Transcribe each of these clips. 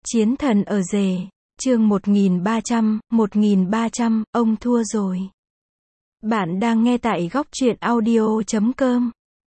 Chiến thần ở rể, chương 1300, ông thua rồi. Bạn đang nghe tại góc truyện audio.com.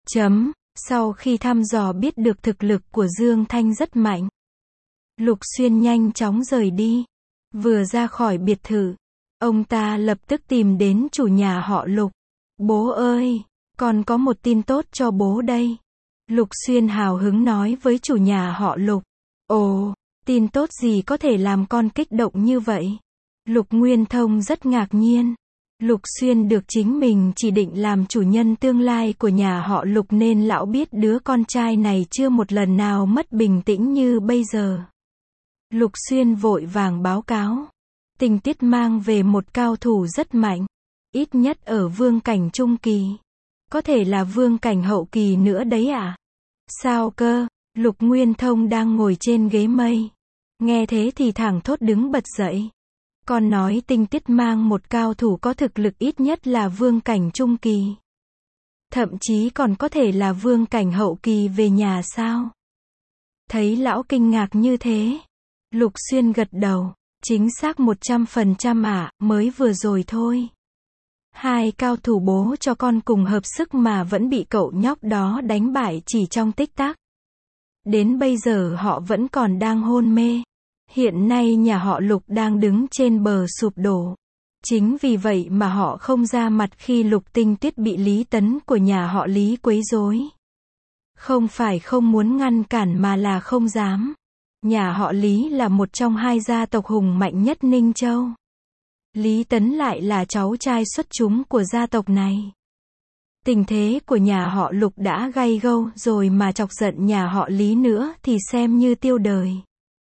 Sau khi thăm dò biết được thực lực của Dương Thanh rất mạnh, Lục Xuyên nhanh chóng rời đi. Vừa ra khỏi biệt thự, ông ta lập tức tìm đến chủ nhà họ Lục. Bố ơi, con có một tin tốt cho bố đây. Lục Xuyên hào hứng nói với chủ nhà họ Lục. Ồ, tin tốt gì có thể làm con kích động như vậy? Lục Nguyên Thông rất ngạc nhiên. Lục Xuyên được chính mình chỉ định làm chủ nhân tương lai của nhà họ Lục nên lão biết đứa con trai này chưa một lần nào mất bình tĩnh như bây giờ. Lục Xuyên vội vàng báo cáo. Tình tiết mang về một cao thủ rất mạnh. Ít nhất ở vương cảnh trung kỳ. Có thể là vương cảnh hậu kỳ nữa đấy à? Sao cơ? Lục Nguyên Thông đang ngồi trên ghế mây. Nghe thế thì thẳng thốt đứng bật dậy. Con nói tinh tiết mang một cao thủ có thực lực ít nhất là vương cảnh trung kỳ. Thậm chí còn có thể là vương cảnh hậu kỳ về nhà sao? Thấy lão kinh ngạc như thế. Lục Xuyên gật đầu. Chính xác 100% ạ, mới vừa rồi thôi. Hai cao thủ bố cho con cùng hợp sức mà vẫn bị cậu nhóc đó đánh bại chỉ trong tích tắc. Đến bây giờ họ vẫn còn đang hôn mê. Hiện nay nhà họ Lục đang đứng trên bờ sụp đổ. Chính vì vậy mà họ không ra mặt khi Lục Tinh Tuyết bị Lý Tấn của nhà họ Lý quấy rối. Không phải không muốn ngăn cản mà là không dám. Nhà họ Lý là một trong hai gia tộc hùng mạnh nhất Ninh Châu. Lý Tấn lại là cháu trai xuất chúng của gia tộc này. Tình thế của nhà họ Lục đã gay gâu rồi mà chọc giận nhà họ Lý nữa thì xem như tiêu đời.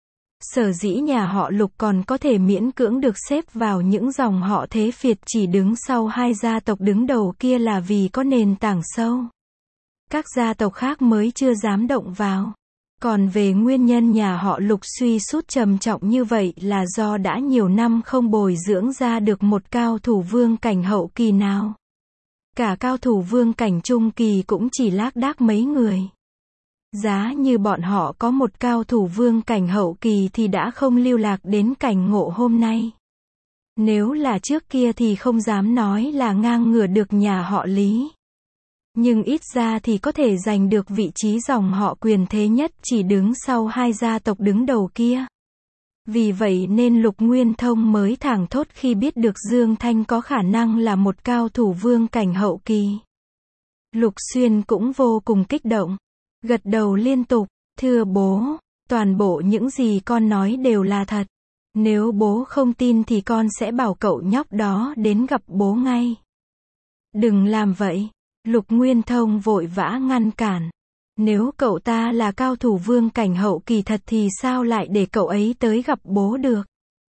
Sở dĩ nhà họ Lục còn có thể miễn cưỡng được xếp vào những dòng họ thế phiệt chỉ đứng sau hai gia tộc đứng đầu kia là vì có nền tảng sâu. Các gia tộc khác mới chưa dám động vào. Còn về nguyên nhân nhà họ Lục suy sút trầm trọng như vậy là do đã nhiều năm không bồi dưỡng ra được một cao thủ vương cảnh hậu kỳ nào. Cả cao thủ vương cảnh trung kỳ cũng chỉ lác đác mấy người. Giá như bọn họ có một cao thủ vương cảnh hậu kỳ thì đã không lưu lạc đến cảnh ngộ hôm nay. Nếu là trước kia thì không dám nói là ngang ngửa được nhà họ Lý. Nhưng ít ra thì có thể giành được vị trí dòng họ quyền thế nhất chỉ đứng sau hai gia tộc đứng đầu kia. Vì vậy nên Lục Nguyên Thông mới thảng thốt khi biết được Dương Thanh có khả năng là một cao thủ vương cảnh hậu kỳ. Lục Xuyên cũng vô cùng kích động. Gật đầu liên tục. Thưa bố, toàn bộ những gì con nói đều là thật. Nếu bố không tin thì con sẽ bảo cậu nhóc đó đến gặp bố ngay. Đừng làm vậy. Lục Nguyên Thông vội vã ngăn cản. Nếu cậu ta là cao thủ vương cảnh hậu kỳ thật thì sao lại để cậu ấy tới gặp bố được?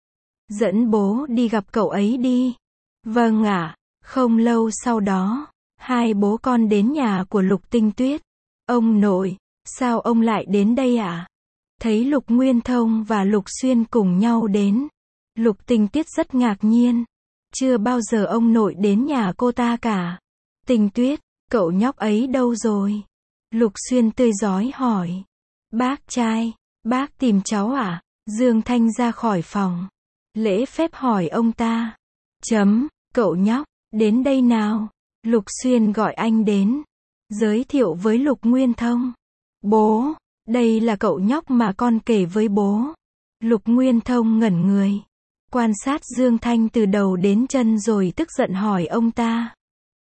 Dẫn bố đi gặp cậu ấy đi. Vâng ạ. Không lâu sau đó, hai bố con đến nhà của Lục Tinh Tuyết. Ông nội, sao ông lại đến đây ạ? Thấy Lục Nguyên Thông và Lục Xuyên cùng nhau đến. Lục Tinh Tuyết rất ngạc nhiên. Chưa bao giờ ông nội đến nhà cô ta cả. Tinh Tuyết, cậu nhóc ấy đâu rồi? Lục Xuyên tươi rói hỏi. Bác trai, bác tìm cháu à? Dương Thanh ra khỏi phòng. Lễ phép hỏi ông ta. Cậu nhóc, đến đây nào. Lục Xuyên gọi anh đến. Giới thiệu với Lục Nguyên Thông. Bố, đây là cậu nhóc mà con kể với bố. Lục Nguyên Thông ngẩn người. Quan sát Dương Thanh từ đầu đến chân rồi tức giận hỏi ông ta.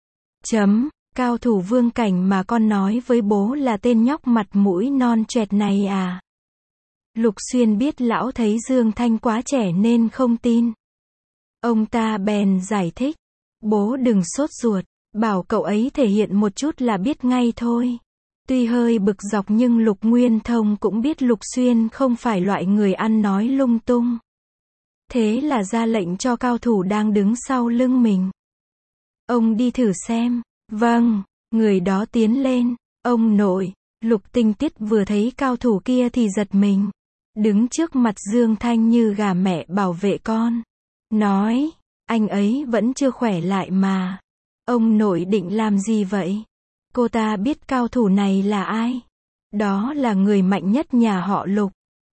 Cao thủ vương cảnh mà con nói với bố là tên nhóc mặt mũi non choẹt này à? Lục Xuyên biết lão thấy Dương Thanh quá trẻ nên không tin. Ông ta bèn giải thích. Bố đừng sốt ruột, bảo cậu ấy thể hiện một chút là biết ngay thôi. Tuy hơi bực dọc nhưng Lục Nguyên Thông cũng biết Lục Xuyên không phải loại người ăn nói lung tung. Thế là ra lệnh cho cao thủ đang đứng sau lưng mình. Ông đi thử xem. Vâng, người đó tiến lên. Ông nội, Lục Tinh Tuyết vừa thấy cao thủ kia thì giật mình. Đứng trước mặt Dương Thanh như gà mẹ bảo vệ con. Nói, anh ấy vẫn chưa khỏe lại mà. Ông nội định làm gì vậy? Cô ta biết cao thủ này là ai? Đó là người mạnh nhất nhà họ Lục.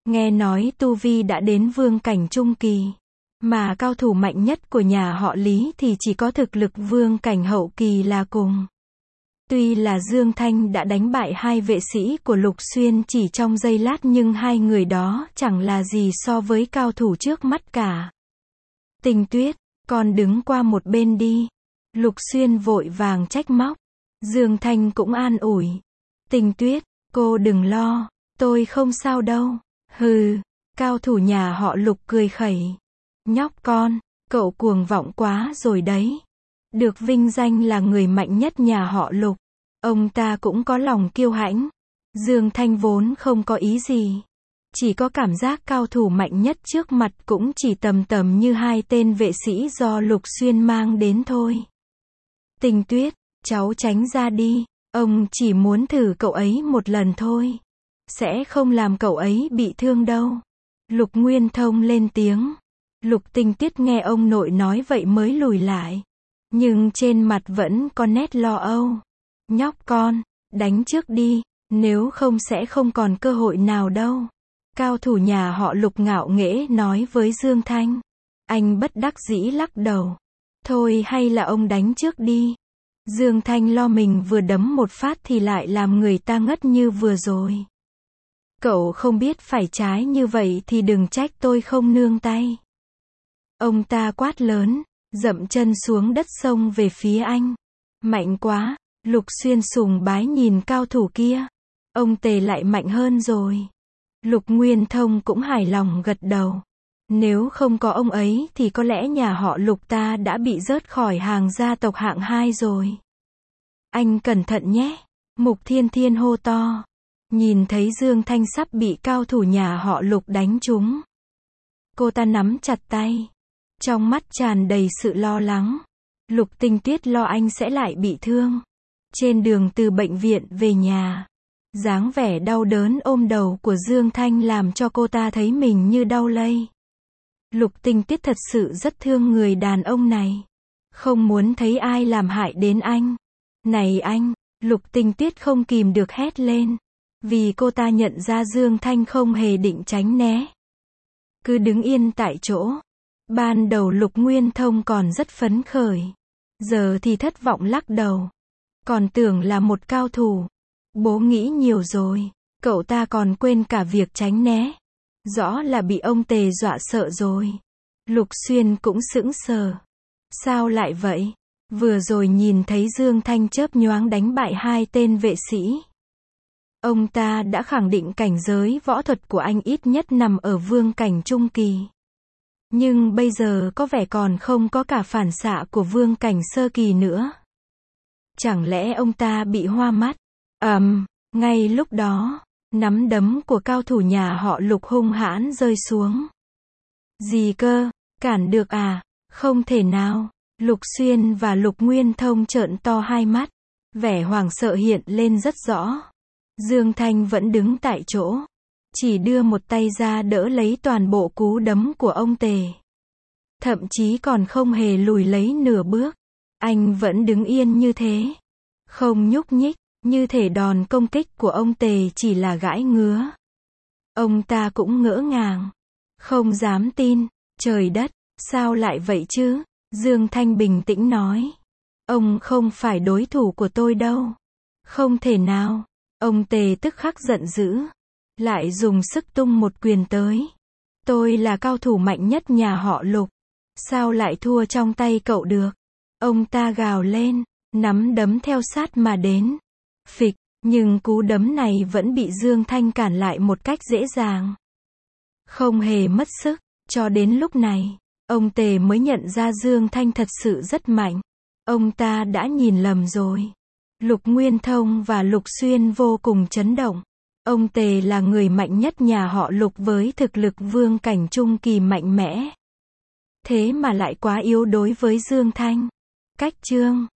Nghe nói tu vi đã đến vương cảnh trung kỳ. Mà cao thủ mạnh nhất của nhà họ Lý thì chỉ có thực lực vương cảnh hậu kỳ là cùng. Tuy là Dương Thanh đã đánh bại hai vệ sĩ của Lục Xuyên chỉ trong giây lát nhưng hai người đó chẳng là gì so với cao thủ trước mắt cả. Tình Tuyết, con đứng qua một bên đi. Lục Xuyên vội vàng trách móc. Dương Thanh cũng an ủi. Tình Tuyết, cô đừng lo, tôi không sao đâu. Hừ, cao thủ nhà họ Lục cười khẩy. Nhóc con, cậu cuồng vọng quá rồi đấy. Được vinh danh là người mạnh nhất nhà họ Lục. Ông ta cũng có lòng kiêu hãnh. Dương Thanh vốn không có ý gì. Chỉ có cảm giác cao thủ mạnh nhất trước mặt cũng chỉ tầm tầm như hai tên vệ sĩ do Lục Xuyên mang đến thôi. Tình Tuyết, cháu tránh ra đi. Ông chỉ muốn thử cậu ấy một lần thôi. Sẽ không làm cậu ấy bị thương đâu. Lục Nguyên Thông lên tiếng. Lục Tình Tuyết nghe ông nội nói vậy mới lùi lại. Nhưng trên mặt vẫn có nét lo âu. Nhóc con, đánh trước đi, nếu không sẽ không còn cơ hội nào đâu. Cao thủ nhà họ Lục ngạo nghễ nói với Dương Thanh. Anh bất đắc dĩ lắc đầu. Thôi hay là ông đánh trước đi. Dương Thanh lo mình vừa đấm một phát thì lại làm người ta ngất như vừa rồi. Cậu không biết phải trái như vậy thì đừng trách tôi không nương tay. Ông ta quát lớn, dậm chân xuống đất xông về phía anh. Mạnh quá, Lục Xuyên sùng bái nhìn cao thủ kia. Ông Tề lại mạnh hơn rồi. Lục Nguyên Thông cũng hài lòng gật đầu. Nếu không có ông ấy thì có lẽ nhà họ Lục ta đã bị rớt khỏi hàng gia tộc hạng 2 rồi. Anh cẩn thận nhé. Mục Thiên Thiên hô to. Nhìn thấy Dương Thanh sắp bị cao thủ nhà họ Lục đánh trúng. Cô ta nắm chặt tay. Trong mắt tràn đầy sự lo lắng. Lục Tình Tuyết lo anh sẽ lại bị thương. Trên đường từ bệnh viện về nhà, dáng vẻ đau đớn ôm đầu của Dương Thanh làm cho cô ta thấy mình như đau lây. Lục Tình Tuyết thật sự rất thương người đàn ông này. Không muốn thấy ai làm hại đến anh. Này anh, Lục Tình Tuyết không kìm được hét lên. Vì cô ta nhận ra Dương Thanh không hề định tránh né. Cứ đứng yên tại chỗ. Ban đầu Lục Nguyên Thông còn rất phấn khởi. Giờ thì thất vọng lắc đầu. Còn tưởng là một cao thủ. Bố nghĩ nhiều rồi. Cậu ta còn quên cả việc tránh né. Rõ là bị ông Tề dọa sợ rồi. Lục Xuyên cũng sững sờ. Sao lại vậy? Vừa rồi nhìn thấy Dương Thanh chớp nhoáng đánh bại hai tên vệ sĩ. Ông ta đã khẳng định cảnh giới võ thuật của anh ít nhất nằm ở vương cảnh trung kỳ. Nhưng bây giờ có vẻ còn không có cả phản xạ của vương cảnh sơ kỳ nữa. Chẳng lẽ ông ta bị hoa mắt? Ngay lúc đó, nắm đấm của cao thủ nhà họ Lục hung hãn rơi xuống. Gì cơ? Cản được à? Không thể nào. Lục Xuyên và Lục Nguyên Thông trợn to hai mắt. Vẻ hoảng sợ hiện lên rất rõ. Dương Thanh vẫn đứng tại chỗ. Chỉ đưa một tay ra đỡ lấy toàn bộ cú đấm của ông Tề. Thậm chí còn không hề lùi lấy nửa bước. Anh vẫn đứng yên như thế. Không nhúc nhích, như thể đòn công kích của ông Tề chỉ là gãi ngứa. Ông ta cũng ngỡ ngàng. Không dám tin. Trời đất, sao lại vậy chứ? Dương Thanh bình tĩnh nói. Ông không phải đối thủ của tôi đâu. Không thể nào. Ông Tề tức khắc giận dữ. Lại dùng sức tung một quyền tới. Tôi là cao thủ mạnh nhất nhà họ Lục. Sao lại thua trong tay cậu được? Ông ta gào lên, nắm đấm theo sát mà đến. Phịch, nhưng cú đấm này vẫn bị Dương Thanh cản lại một cách dễ dàng. Không hề mất sức, cho đến lúc này, ông Tề mới nhận ra Dương Thanh thật sự rất mạnh. Ông ta đã nhìn lầm rồi. Lục Nguyên Thông và Lục Xuyên vô cùng chấn động. Ông Tề là người mạnh nhất nhà họ Lục với thực lực vương cảnh trung kỳ mạnh mẽ. Thế mà lại quá yếu đối với Dương Thanh. Cách chương